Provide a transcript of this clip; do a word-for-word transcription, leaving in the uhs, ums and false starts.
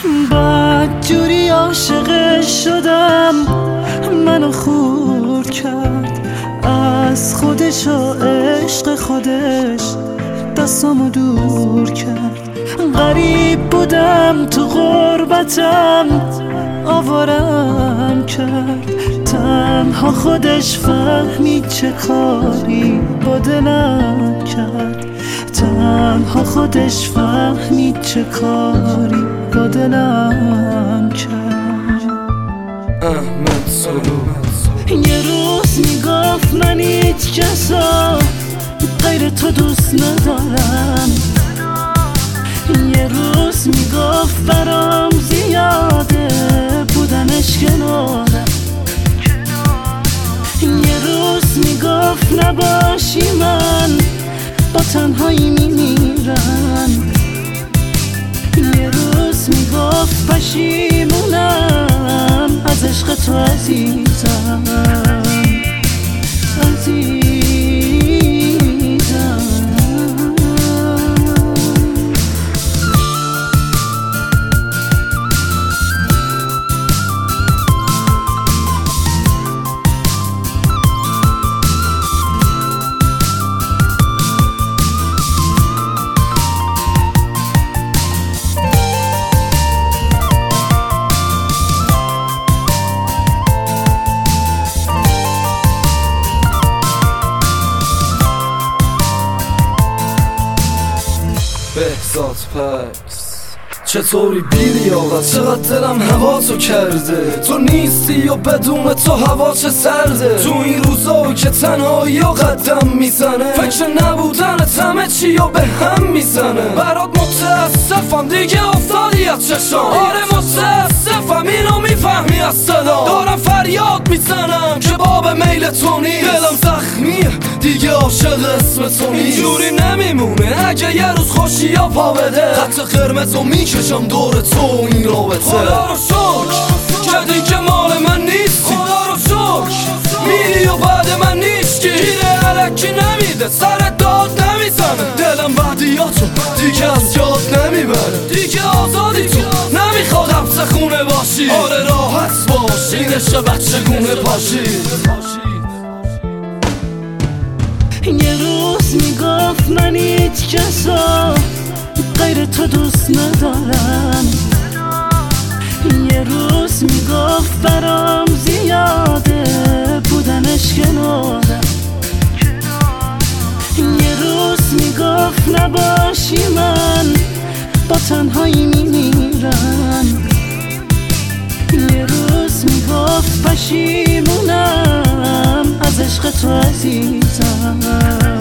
بعد جوری عاشقش شدم منو خورد کرد از خودش و عشق خودش دستامو دور کرد. غریب بودم تو غربتم آوارم کرد، تنها خودش فهمید چه کاری با دلم کرد. تنها خودش فهمید چه کاری با دلم کرد. احمد سرو یه روز میگفت من هیچ کسا غیر تو دوست ندارم، یه روز میگفت برام زیاده بودنش کنارم، یه روز میگفت نباشی من با تنهایی میمیرم، یه روز میگفت پشیمونم از عشق تو عزیزم عزیزم. بهزاد پکس چطوری بیلی آقا؟ چقدر دلم هوا تو کرده، تو نیستی و بدون تو هوا چه سرده. تو این روزا که تنهایی و قدم میزنه، فکر نبودنت همه چی و به هم میزنه. برات متاسفم دیگه افتادی از چشام، آره متاسفم اینو میفهمی از صدا. دارم فریاد میزنم که باب میل تو نیست، دلم زخمیه دیگه عاشق اسم تو نیست. اینجوری نمیمونه اگه یه روز خوشی یا پا بده، خط قرمزو میکشم دور تو این رابطه. خدا رو شکر که دیگه مال من نیستی، خدا رو شکر میری و بعد من نیستی. گیره علکی نمیده سر داد نمیزنه، دلم بعدیاتو دیگه از یاد نمیبره. دیگه آزادی تو نمیخواد حبس خونه باشی، آره راحت باش این عشق بچه گونه پاشی. یه روز میگفت من هیچ کسا غیر تو دوست ندارم، یه روز میگفت برام زیاده بودنش کنارم، یه روز میگفت نباشی من با تنهایی میمیرم، یه روز میگفت پشیمونم از عشق تو عزیزم.